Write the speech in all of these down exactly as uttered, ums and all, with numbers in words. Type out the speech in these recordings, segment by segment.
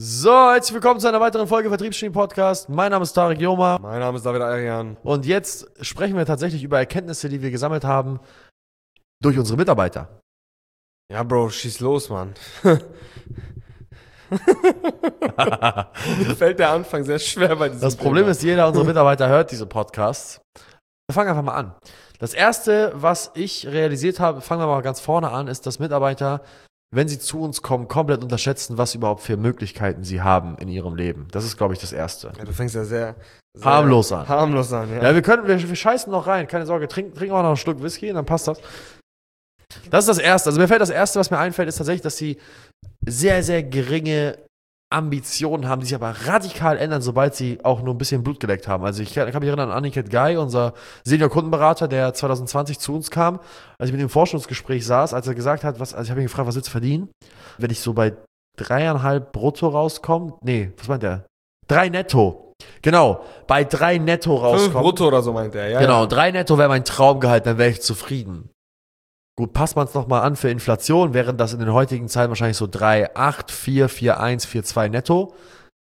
So, herzlich willkommen zu einer weiteren Folge Vertriebsgenie Podcast. Mein Name ist Tarek Joma. Mein Name ist David Arian. Und jetzt sprechen wir tatsächlich über Erkenntnisse, die wir gesammelt haben durch unsere Mitarbeiter. Ja, Bro, schieß los, Mann. Mir fällt der Anfang sehr schwer bei diesem Das Problem Thema. ist, jeder unserer Mitarbeiter hört diese Podcasts. Wir fangen einfach mal an. Das erste, was ich realisiert habe, fangen wir mal ganz vorne an, ist, dass Mitarbeiter, wenn sie zu uns kommen, komplett unterschätzen, was überhaupt für Möglichkeiten sie haben in ihrem Leben. Das ist, glaube ich, das Erste. Ja, du fängst ja sehr, sehr Harmlos an. Harmlos an, ja. Ja, wir können, wir, wir scheißen noch rein, keine Sorge, trinken, trinken auch noch einen Schluck Whisky und dann passt das. Das ist das Erste. Also mir fällt das Erste, was mir einfällt, ist tatsächlich, dass sie sehr, sehr geringe Ambitionen haben, die sich aber radikal ändern, sobald sie auch nur ein bisschen Blut geleckt haben. Also ich kann, kann mich erinnern an Aniket Guy, unser Senior-Kundenberater, der zwanzig zwanzig zu uns kam, als ich mit ihm im Forschungsgespräch saß, als er gesagt hat, was, also ich habe ihn gefragt, was willst du verdienen? Wenn ich so bei dreieinhalb brutto rauskomme, nee, was meint der? Drei netto. Genau, bei drei netto rauskomme. Fünf brutto oder so meint er, ja. Genau, ja. drei netto wäre mein Traumgehalt, dann wäre ich zufrieden. Gut, passt man es nochmal an für Inflation, wären das in den heutigen Zeiten wahrscheinlich so drei Komma acht, vier, vier Komma eins, vier Komma zwei netto.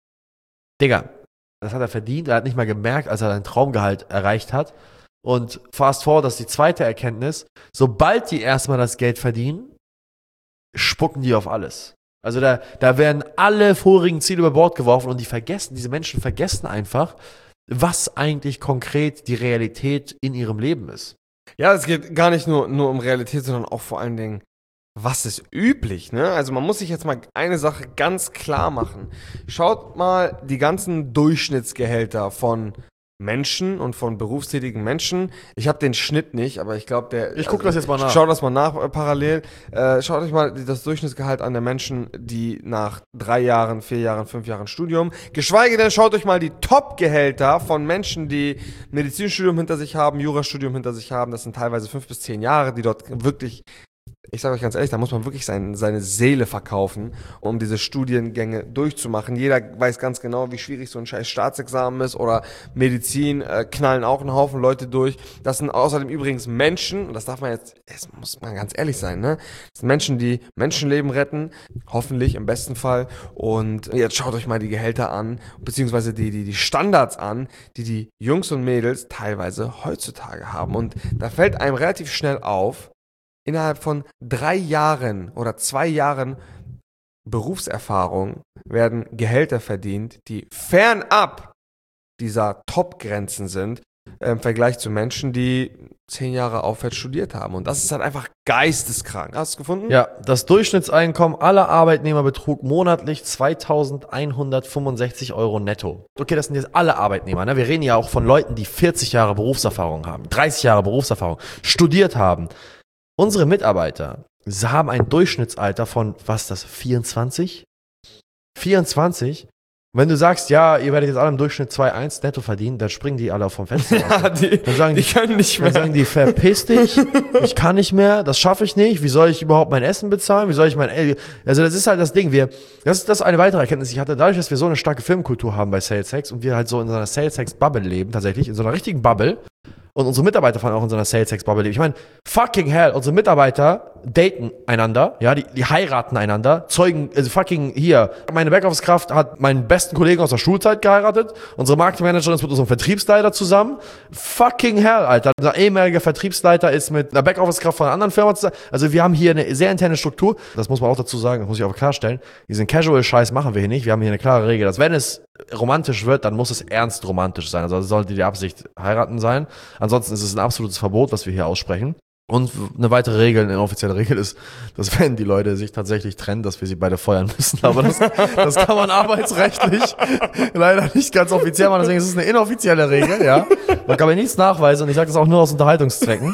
Digga, das hat er verdient, er hat nicht mal gemerkt, als er sein Traumgehalt erreicht hat. Und fast forward, das ist die zweite Erkenntnis, sobald die erstmal das Geld verdienen, spucken die auf alles. Also da, da werden alle vorigen Ziele über Bord geworfen und die vergessen, diese Menschen vergessen einfach, was eigentlich konkret die Realität in ihrem Leben ist. Ja, es geht gar nicht nur, nur um Realität, sondern auch vor allen Dingen, was ist üblich, ne? Also man muss sich jetzt mal eine Sache ganz klar machen. Schaut mal die ganzen Durchschnittsgehälter von Menschen und von berufstätigen Menschen. Ich habe den Schnitt nicht, aber ich glaube, der... Ich gucke das jetzt mal nach. Schaut das mal nach äh, parallel. Äh, schaut euch mal das Durchschnittsgehalt an der Menschen, die nach drei Jahren, vier Jahren, fünf Jahren Studium, geschweige denn schaut euch mal die Top-Gehälter von Menschen, die Medizinstudium hinter sich haben, Jurastudium hinter sich haben. Das sind teilweise fünf bis zehn Jahre, die dort wirklich... Ich sage euch ganz ehrlich, da muss man wirklich sein, seine Seele verkaufen, um diese Studiengänge durchzumachen. Jeder weiß ganz genau, wie schwierig so ein scheiß Staatsexamen ist oder Medizin, äh, knallen auch einen Haufen Leute durch. Das sind außerdem übrigens Menschen, und das darf man jetzt, das muss man ganz ehrlich sein, ne? Das sind Menschen, die Menschenleben retten, hoffentlich im besten Fall. Und jetzt schaut euch mal die Gehälter an, beziehungsweise die, die, die Standards an, die die Jungs und Mädels teilweise heutzutage haben. Und da fällt einem relativ schnell auf, innerhalb von drei Jahren oder zwei Jahren Berufserfahrung werden Gehälter verdient, die fernab dieser Top-Grenzen sind, äh, im Vergleich zu Menschen, die zehn Jahre aufwärts studiert haben. Und das ist halt einfach geisteskrank. Hast du es gefunden? Ja, das Durchschnittseinkommen aller Arbeitnehmer betrug monatlich zweitausendeinhundertfünfundsechzig Euro netto. Okay, das sind jetzt alle Arbeitnehmer. Ne? Wir reden ja auch von Leuten, die vierzig Jahre Berufserfahrung haben, dreißig Jahre Berufserfahrung, studiert haben. Unsere Mitarbeiter haben ein Durchschnittsalter von, was ist das, vierundzwanzig? vierundzwanzig? Wenn du sagst, ja, ihr werdet jetzt alle im Durchschnitt zwei Komma eins netto verdienen, dann springen die alle vom Fenster. Ja, die, dann sagen die die, können nicht mehr. Dann sagen die, verpiss dich, ich kann nicht mehr, das schaffe ich nicht, wie soll ich überhaupt mein Essen bezahlen, wie soll ich mein, also das ist halt das Ding, wir, das ist das ist eine weitere Erkenntnis, ich hatte dadurch, dass wir so eine starke Filmkultur haben bei SalesHacks und wir halt so in so einer SalesHacks-Bubble leben, tatsächlich, in so einer richtigen Bubble, und unsere Mitarbeiter fahren auch in so einer SalesHacks-Bubble leben. Ich meine, fucking hell, unsere Mitarbeiter daten einander, ja, die, die heiraten einander, zeugen, also fucking hier, meine Backoffice-Kraft hat meinen besten Kollegen aus der Schulzeit geheiratet, unsere Marketingmanagerin ist mit unserem Vertriebsleiter zusammen, fucking hell, Alter, unser ehemaliger Vertriebsleiter ist mit einer Backoffice-Kraft von einer anderen Firma zusammen, also wir haben hier eine sehr interne Struktur, das muss man auch dazu sagen, das muss ich auch klarstellen, diesen Casual-Scheiß machen wir hier nicht, wir haben hier eine klare Regel, dass wenn es romantisch wird, dann muss es ernst romantisch sein, also sollte die Absicht heiraten sein, ansonsten ist es ein absolutes Verbot, was wir hier aussprechen. Und eine weitere Regel, eine offizielle Regel ist, dass wenn die Leute sich tatsächlich trennen, dass wir sie beide feuern müssen. Aber das, das kann man arbeitsrechtlich leider nicht ganz offiziell machen. Deswegen ist es eine inoffizielle Regel, ja. Man kann mir nichts nachweisen und ich sage das auch nur aus Unterhaltungszwecken.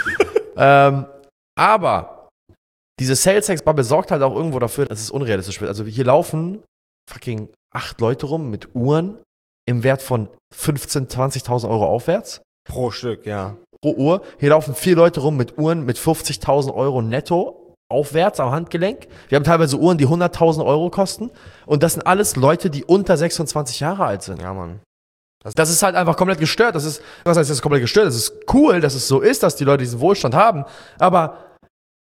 ähm, aber diese Sales-Hacks-Bubble sorgt halt auch irgendwo dafür, dass es unrealistisch wird. Also hier laufen fucking acht Leute rum mit Uhren im Wert von fünfzehntausend, zwanzigtausend Euro aufwärts. Pro Stück, ja. Pro Uhr. Hier laufen vier Leute rum mit Uhren mit fünfzigtausend Euro netto aufwärts am Handgelenk. Wir haben teilweise Uhren, die hunderttausend Euro kosten. Und das sind alles Leute, die unter sechsundzwanzig Jahre alt sind. Ja, Mann. Das, das ist halt einfach komplett gestört. Das ist, was heißt das ist komplett gestört? Das ist cool, dass es so ist, dass die Leute diesen Wohlstand haben. Aber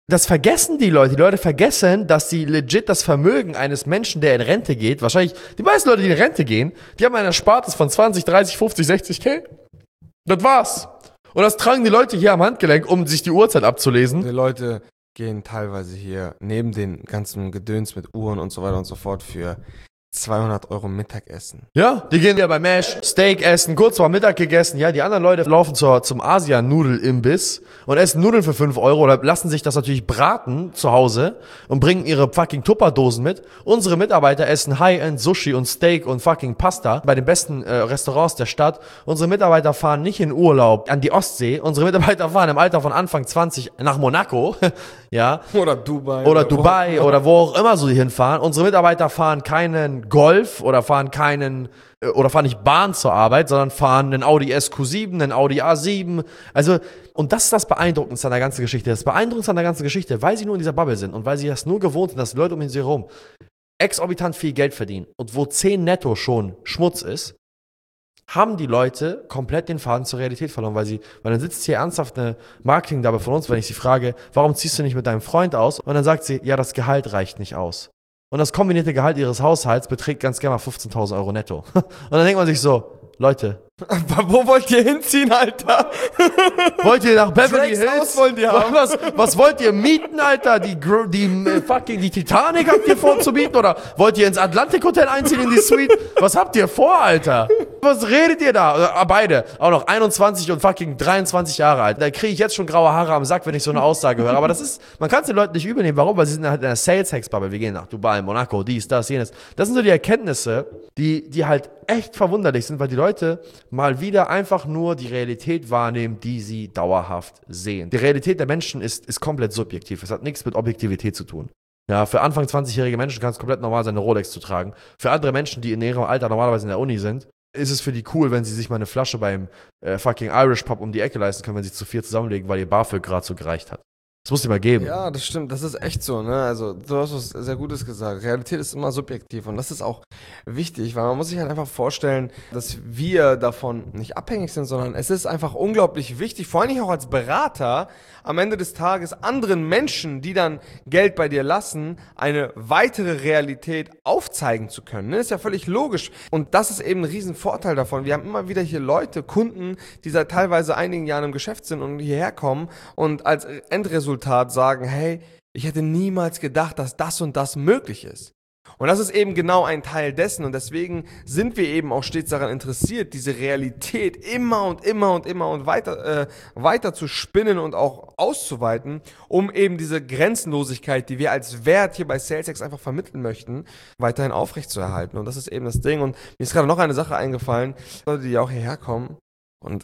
das vergessen die Leute. Die Leute vergessen, dass sie legit das Vermögen eines Menschen, der in Rente geht, wahrscheinlich die meisten Leute, die in Rente gehen, die haben ein Erspartes von zwanzig, dreißig, fünfzig, sechzig K. Das war's. Und das tragen die Leute hier am Handgelenk, um sich die Uhrzeit abzulesen. Die Leute gehen teilweise hier neben den ganzen Gedöns mit Uhren und so weiter und so fort für zweihundert Euro Mittagessen. Ja, die gehen ja bei Mesh Steak essen, kurz vor Mittag gegessen. Ja, die anderen Leute laufen zur, zum Asian-Nudel-Imbiss und essen Nudeln für fünf Euro oder lassen sich das natürlich braten zu Hause und bringen ihre fucking Tupperdosen mit. Unsere Mitarbeiter essen High-End Sushi und Steak und fucking Pasta bei den besten äh, Restaurants der Stadt. Unsere Mitarbeiter fahren nicht in Urlaub an die Ostsee. Unsere Mitarbeiter fahren im Alter von Anfang zwanzig nach Monaco. Ja. Oder Dubai. Oder Dubai oder wo auch immer so die hinfahren. Unsere Mitarbeiter fahren keinen Golf oder fahren keinen äh, oder fahren nicht Bahn zur Arbeit, sondern fahren einen Audi S Q sieben, einen Audi A sieben. Also, und das ist das Beeindruckendste an der ganzen Geschichte. Das Beeindruckendste an der ganzen Geschichte, weil sie nur in dieser Bubble sind und weil sie das nur gewohnt sind, dass die Leute um sie herum exorbitant viel Geld verdienen und wo zehn netto schon Schmutz ist, haben die Leute komplett den Faden zur Realität verloren, weil sie, weil dann sitzt hier ernsthaft eine Marketingdame von uns, wenn ich sie frage, warum ziehst du nicht mit deinem Freund aus? Und dann sagt sie, ja, das Gehalt reicht nicht aus. Und das kombinierte Gehalt ihres Haushalts beträgt ganz gerne mal fünfzehntausend Euro netto. Und dann denkt man sich so, Leute. Wo wollt ihr hinziehen, Alter? Wollt ihr nach Beverly Drakes Hills? Haus wollt ihr haben? Was, was wollt ihr mieten, Alter? Die, die äh, fucking, die Titanic habt ihr vor zu mieten? Oder wollt ihr ins Atlantic Hotel einziehen in die Suite? Was habt ihr vor, Alter? Was redet ihr da? Beide. Auch noch einundzwanzig und fucking dreiundzwanzig Jahre alt. Da kriege ich jetzt schon graue Haare am Sack, wenn ich so eine Aussage höre. Aber das ist, man kann es den Leuten nicht übel nehmen. Warum? Weil sie sind halt in einer Sales-Hacks-Bubble. Wir gehen nach Dubai, Monaco, dies, das, jenes. Das sind so die Erkenntnisse, die, die halt echt verwunderlich sind, weil die Leute mal wieder einfach nur die Realität wahrnehmen, die sie dauerhaft sehen. Die Realität der Menschen ist, ist komplett subjektiv. Es hat nichts mit Objektivität zu tun. Ja, für Anfang zwanzigjährige Menschen kann es komplett normal sein, eine Rolex zu tragen. Für andere Menschen, die in ihrem Alter normalerweise in der Uni sind, ist es für die cool, wenn sie sich mal eine Flasche beim äh, fucking Irish Pub um die Ecke leisten können, wenn sie zu vier zusammenlegen, weil ihr BAföG gerade so gereicht hat. Das muss dir mal geben. Ja, das stimmt. Das ist echt so, ne? Also, du hast was sehr Gutes gesagt. Realität ist immer subjektiv und das ist auch wichtig, weil man muss sich halt einfach vorstellen, dass wir davon nicht abhängig sind, sondern es ist einfach unglaublich wichtig, vor allem auch als Berater, am Ende des Tages anderen Menschen, die dann Geld bei dir lassen, eine weitere Realität aufzeigen zu können. Ne? Ist ja völlig logisch. Und das ist eben ein Riesenvorteil davon. Wir haben immer wieder hier Leute, Kunden, die seit teilweise einigen Jahren im Geschäft sind und hierher kommen und als Endresultat sagen, hey, ich hätte niemals gedacht, dass das und das möglich ist. Und das ist eben genau ein Teil dessen und deswegen sind wir eben auch stets daran interessiert, diese Realität immer und immer und immer und weiter, äh, weiter zu spinnen und auch auszuweiten, um eben diese Grenzenlosigkeit, die wir als Wert hier bei SalesX einfach vermitteln möchten, weiterhin aufrechtzuerhalten. Und das ist eben das Ding. Und mir ist gerade noch eine Sache eingefallen, Leute, die auch hierher kommen und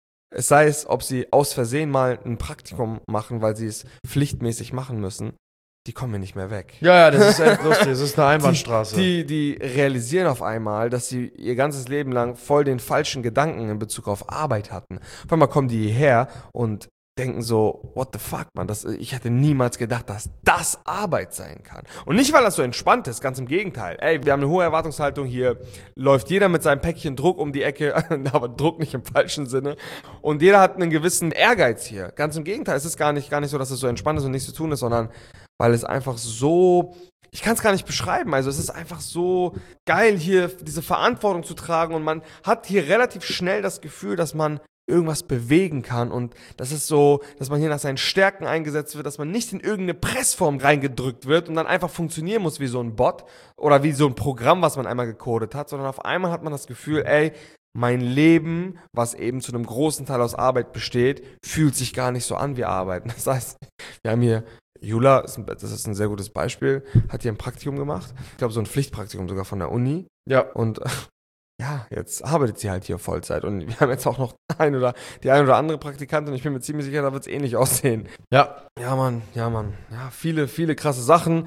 es sei es, ob sie aus Versehen mal ein Praktikum machen, weil sie es pflichtmäßig machen müssen, die kommen mir nicht mehr weg. Ja, ja, das ist echt lustig. Das ist eine Einbahnstraße. Die, die, die realisieren auf einmal, dass sie ihr ganzes Leben lang voll den falschen Gedanken in Bezug auf Arbeit hatten. Auf einmal kommen die hierher und denken so, what the fuck, man, das, ich hätte niemals gedacht, dass das Arbeit sein kann. Und nicht, weil das so entspannt ist, ganz im Gegenteil. Ey, wir haben eine hohe Erwartungshaltung, hier läuft jeder mit seinem Päckchen Druck um die Ecke, aber Druck nicht im falschen Sinne. Und jeder hat einen gewissen Ehrgeiz hier. Ganz im Gegenteil, es ist gar nicht, gar nicht so, dass es so entspannt ist und nichts zu tun ist, sondern weil es einfach so, ich kann es gar nicht beschreiben, also es ist einfach so geil, hier diese Verantwortung zu tragen und man hat hier relativ schnell das Gefühl, dass man irgendwas bewegen kann und das ist so, dass man hier nach seinen Stärken eingesetzt wird, dass man nicht in irgendeine Pressform reingedrückt wird und dann einfach funktionieren muss wie so ein Bot oder wie so ein Programm, was man einmal gecodet hat, sondern auf einmal hat man das Gefühl, ey, mein Leben, was eben zu einem großen Teil aus Arbeit besteht, fühlt sich gar nicht so an wie Arbeiten. Das heißt, wir haben hier Jula, das ist ein sehr gutes Beispiel, hat hier ein Praktikum gemacht. Ich glaube, so ein Pflichtpraktikum sogar von der Uni. Ja. Und ja, jetzt arbeitet sie halt hier Vollzeit. Und wir haben jetzt auch noch ein oder, die ein oder andere Praktikantin. Ich bin mir ziemlich sicher, da wird es ähnlich aussehen. Ja. Ja, Mann, ja, Mann. Ja, viele, viele krasse Sachen.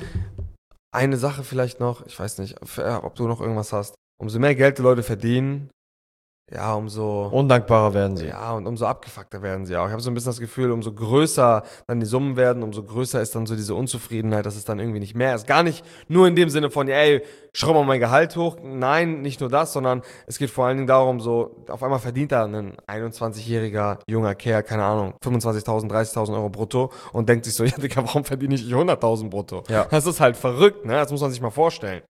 Eine Sache vielleicht noch, ich weiß nicht, ob du noch irgendwas hast. Umso mehr Geld die Leute verdienen, ja, umso Undankbarer werden sie. Ja, und umso abgefuckter werden sie auch. Ich habe so ein bisschen das Gefühl, umso größer dann die Summen werden, umso größer ist dann so diese Unzufriedenheit, dass es dann irgendwie nicht mehr ist. Gar nicht nur in dem Sinne von, ey, schraub mal mein Gehalt hoch. Nein, nicht nur das, sondern es geht vor allen Dingen darum, so, auf einmal verdient da ein einundzwanzigjähriger junger Kerl, keine Ahnung, fünfundzwanzigtausend, dreißigtausend Euro brutto und denkt sich so, ja, Digga, warum verdiene ich hunderttausend brutto? Ja. Das ist halt verrückt, ne? Das muss man sich mal vorstellen.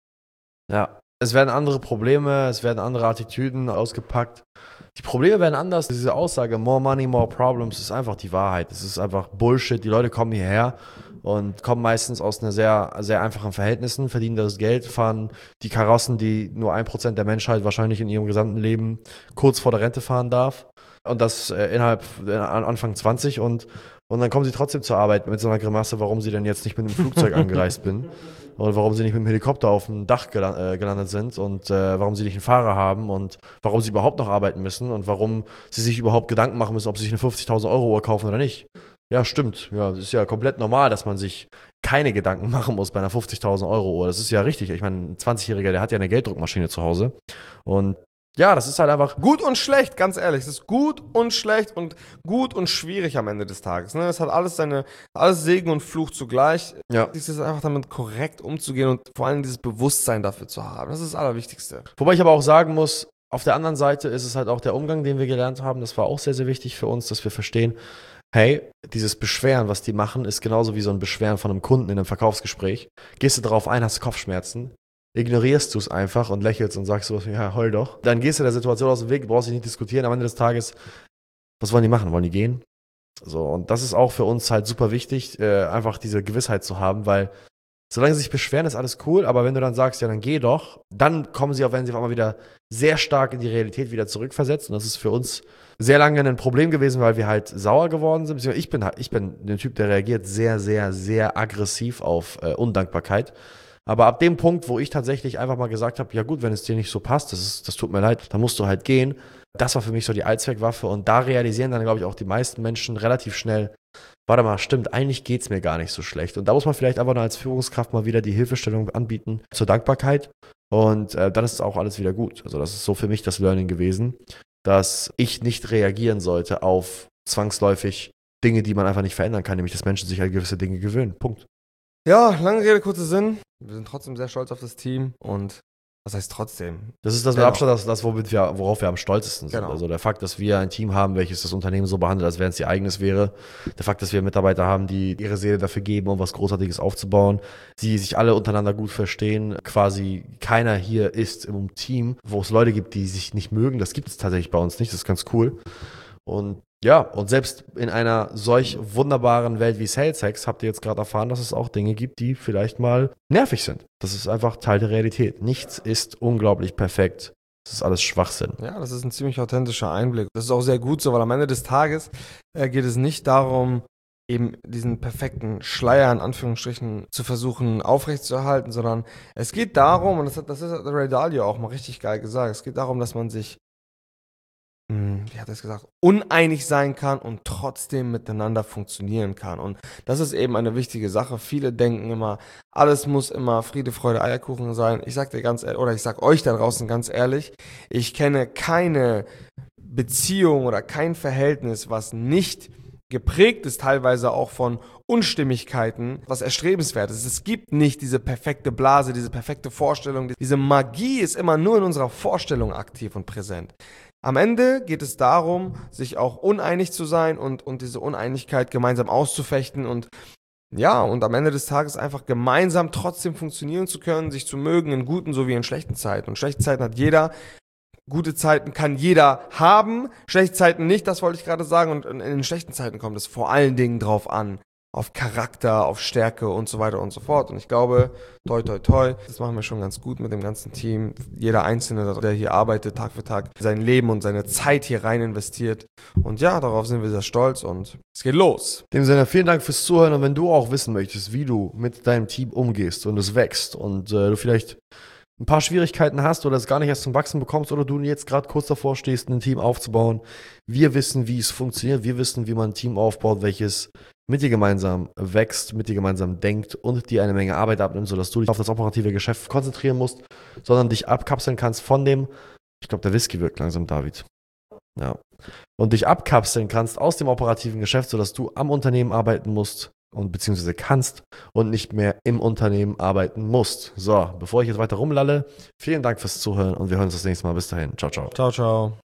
Ja. Es werden andere Probleme, es werden andere Attitüden ausgepackt. Die Probleme werden anders. Diese Aussage, more money, more problems, ist einfach die Wahrheit. Es ist einfach Bullshit. Die Leute kommen hierher und kommen meistens aus einer sehr, sehr einfachen Verhältnissen, verdienen das Geld, fahren die Karossen, die nur ein Prozent der Menschheit wahrscheinlich in ihrem gesamten Leben kurz vor der Rente fahren darf. Und das äh, innerhalb äh, Anfang zwanzig und, und dann kommen sie trotzdem zur Arbeit mit so einer Grimasse, warum sie denn jetzt nicht mit einem Flugzeug angereist bin. Und warum sie nicht mit dem Helikopter auf dem Dach gelandet, äh, gelandet sind und äh, warum sie nicht einen Fahrer haben und warum sie überhaupt noch arbeiten müssen und warum sie sich überhaupt Gedanken machen müssen, ob sie sich eine fünfzigtausend Euro Uhr kaufen oder nicht. Ja, stimmt. Ja, das ist ja komplett normal, dass man sich keine Gedanken machen muss bei einer fünfzigtausend Euro Uhr. Das ist ja richtig. Ich meine, ein zwanzigjähriger, der hat ja eine Gelddruckmaschine zu Hause. Und ja, das ist halt einfach gut und schlecht, ganz ehrlich. Es ist gut und schlecht und gut und schwierig am Ende des Tages. Ne? Es hat alles seine, alles Segen und Fluch zugleich. Ja. Es ist einfach damit korrekt umzugehen und vor allem dieses Bewusstsein dafür zu haben. Das ist das Allerwichtigste. Wobei ich aber auch sagen muss, auf der anderen Seite ist es halt auch der Umgang, den wir gelernt haben. Das war auch sehr, sehr wichtig für uns, dass wir verstehen, hey, dieses Beschweren, was die machen, ist genauso wie so ein Beschweren von einem Kunden in einem Verkaufsgespräch. Gehst du darauf ein, hast du Kopfschmerzen, ignorierst du es einfach und lächelst und sagst so, ja, heul doch. Dann gehst du der Situation aus dem Weg, brauchst dich nicht diskutieren. Am Ende des Tages, was wollen die machen? Wollen die gehen? So, und das ist auch für uns halt super wichtig, äh, einfach diese Gewissheit zu haben, weil solange sie sich beschweren, ist alles cool, aber wenn du dann sagst, ja, dann geh doch, dann kommen sie auch, wenn sie auf einmal wieder sehr stark in die Realität wieder zurückversetzt. Und das ist für uns sehr lange ein Problem gewesen, weil wir halt sauer geworden sind. Ich bin halt, ich bin ein Typ, der reagiert sehr, sehr, sehr aggressiv auf äh, Undankbarkeit. Aber ab dem Punkt, wo ich tatsächlich einfach mal gesagt habe, ja gut, wenn es dir nicht so passt, das, ist, das tut mir leid, dann musst du halt gehen. Das war für mich so die Allzweckwaffe und da realisieren dann, glaube ich, auch die meisten Menschen relativ schnell, warte mal, stimmt, eigentlich geht's mir gar nicht so schlecht. Und da muss man vielleicht einfach nur als Führungskraft mal wieder die Hilfestellung anbieten zur Dankbarkeit und äh, dann ist es auch alles wieder gut. Also das ist so für mich das Learning gewesen, dass ich nicht reagieren sollte auf zwangsläufig Dinge, die man einfach nicht verändern kann, nämlich dass Menschen sich an gewisse Dinge gewöhnen. Punkt. Ja, lange Rede, kurzer Sinn. Wir sind trotzdem sehr stolz auf das Team und was heißt trotzdem? Das ist das mit Genau. Abstand, das, das womit wir, worauf wir am stolzesten sind. Genau. Also der Fakt, dass wir ein Team haben, welches das Unternehmen so behandelt, als wenn es ihr eigenes wäre. Der Fakt, dass wir Mitarbeiter haben, die ihre Seele dafür geben, um was Großartiges aufzubauen. Sie sich alle untereinander gut verstehen. Quasi keiner hier ist im Team, wo es Leute gibt, die sich nicht mögen. Das gibt es tatsächlich bei uns nicht. Das ist ganz cool. Und ja, und selbst in einer solch wunderbaren Welt wie SalesHacks habt ihr jetzt gerade erfahren, dass es auch Dinge gibt, die vielleicht mal nervig sind. Das ist einfach Teil der Realität. Nichts ist unglaublich perfekt. Das ist alles Schwachsinn. Ja, das ist ein ziemlich authentischer Einblick. Das ist auch sehr gut so, weil am Ende des Tages äh, geht es nicht darum, eben diesen perfekten Schleier in Anführungsstrichen zu versuchen aufrechtzuerhalten, sondern es geht darum, und das hat, das hat Ray Dalio auch mal richtig geil gesagt, es geht darum, dass man sich wie hat er es gesagt, uneinig sein kann und trotzdem miteinander funktionieren kann. Und das ist eben eine wichtige Sache. Viele denken immer, alles muss immer Friede, Freude, Eierkuchen sein. Ich sag dir ganz ehrlich, oder ich sag euch da draußen ganz ehrlich, ich kenne keine Beziehung oder kein Verhältnis, was nicht geprägt ist, teilweise auch von Unstimmigkeiten, was erstrebenswert ist. Es gibt nicht diese perfekte Blase, diese perfekte Vorstellung. Diese Magie ist immer nur in unserer Vorstellung aktiv und präsent. Am Ende geht es darum, sich auch uneinig zu sein und, und diese Uneinigkeit gemeinsam auszufechten und ja, und am Ende des Tages einfach gemeinsam trotzdem funktionieren zu können, sich zu mögen in guten sowie in schlechten Zeiten. Und schlechte Zeiten hat jeder, gute Zeiten kann jeder haben, schlechte Zeiten nicht, das wollte ich gerade sagen. Und in den schlechten Zeiten kommt es vor allen Dingen drauf an, auf Charakter, auf Stärke und so weiter und so fort. Und ich glaube, toi, toi, toi, das machen wir schon ganz gut mit dem ganzen Team. Jeder Einzelne, der hier arbeitet, Tag für Tag, sein Leben und seine Zeit hier rein investiert. Und ja, darauf sind wir sehr stolz und es geht los. In dem Sinne, vielen Dank fürs Zuhören. Und wenn du auch wissen möchtest, wie du mit deinem Team umgehst und es wächst und äh, du vielleicht ein paar Schwierigkeiten hast oder es gar nicht erst zum Wachsen bekommst oder du jetzt gerade kurz davor stehst, ein Team aufzubauen, wir wissen, wie es funktioniert. Wir wissen, wie man ein Team aufbaut, welches mit dir gemeinsam wächst, mit dir gemeinsam denkt und dir eine Menge Arbeit abnimmt, sodass du dich auf das operative Geschäft konzentrieren musst, sondern dich abkapseln kannst von dem Ich glaube, der Whisky wirkt langsam, David. Ja. Und dich abkapseln kannst aus dem operativen Geschäft, sodass du am Unternehmen arbeiten musst und beziehungsweise kannst und nicht mehr im Unternehmen arbeiten musst. So, bevor ich jetzt weiter rumlalle, vielen Dank fürs Zuhören und wir hören uns das nächste Mal. Bis dahin. Ciao, ciao. Ciao, ciao.